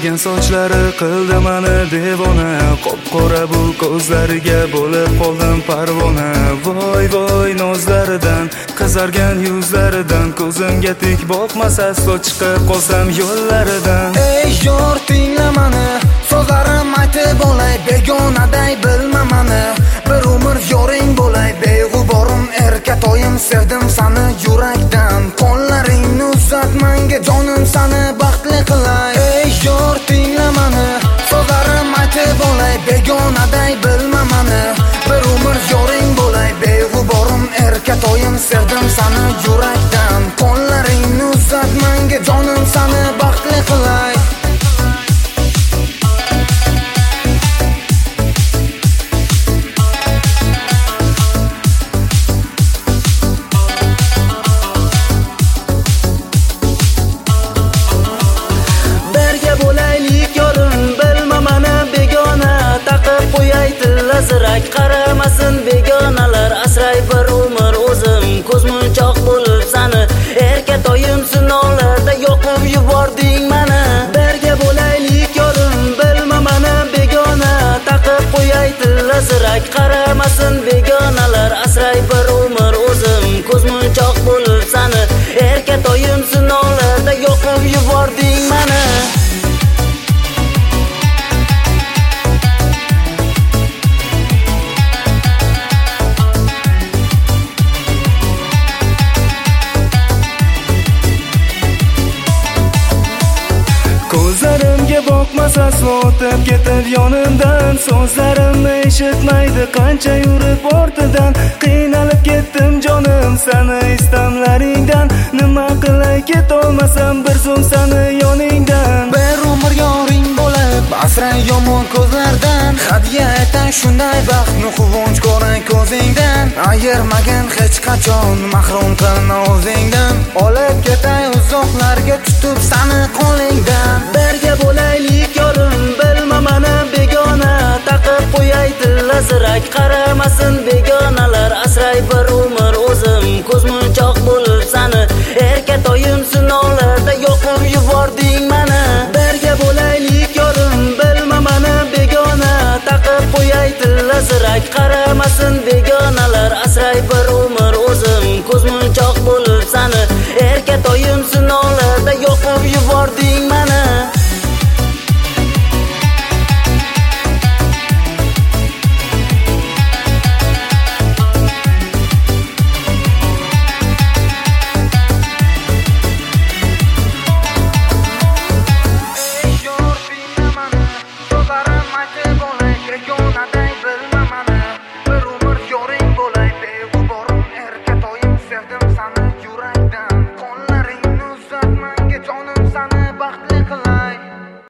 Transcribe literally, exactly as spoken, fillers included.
O'stirgan sochlari qildi meni devona, qop-qora bu ko'zlariga bo'lib qoldim parvona. Voy voy nozlaridan, qizargan yuzlaridan, ko'zimga tik boqmasa chiqib qolsam yo'llaridan. Ey yor tingla mani, so'zlarim aytib bo'lay, begonaday bilma mani. Bir umr yoring bo'lay, beg'uborim erkatoyim, sevdim sani yurakdan. Qo'llaringni uzat menga, jonim sani baxtli qilay. Ey yor tingla mani, so'zlarim aytib bo'lay, begonaday bilma mani. Bir umr yoring bo'lay, beg'uborim erkatoyim, sevdim sani yurakdan. Qo'llaringni uzat menga, jonim sani baxtli qilay. Zirak qaramasin begonalar, asray bir umr o'zim ko'zmunchoq bo'lib sani. Erkatoyim sinovlarda yoqib yubording mani. Berga bo'laylik yorim, bilma mani begona. Taqib qo'yay tilla zirak qaramasin begonalar, asray bir umr o'zim ko'zmunchoq bo'lib sani. Erkatoyim sinovlarda yoqib yubording mani. Ko'zlarimga boqmasa o'tib ketib yonimdan, so'zlarimni eshitmaydi qancha yurib ortidan. Qiynalib ketdim jonim sani istamlaringdan, nima qilay ketolmasam bir zum sani yoningdan. Bir umr yoring bo'lib asray yomon ko'zlardan, hadya aytay shunday baxtni quvonch ko'ray ko'zingdan. Ayirmagan hech qachon, mahrum qilma o'zingdan. Olib ketay uzoqlarga tutib sani qo'lingdan. Berga bo'laylik yorim, bilma mani begona. Taqib qo'yay tilla zirak qaramasin begonalar, asray bir umr o'zim ko'zmunchoq bo'lib sani. Erkatoyim sinovlarda yoqib yubording mani. Berga bo'laylik yorim, bilma mani begona. Taqib qo'yay tilla zirak qaramasin begonalar, asray bir umr o'zim ko'zmunchoq bo'lib sani. Erkatoyim sinovlarda yoqib yubording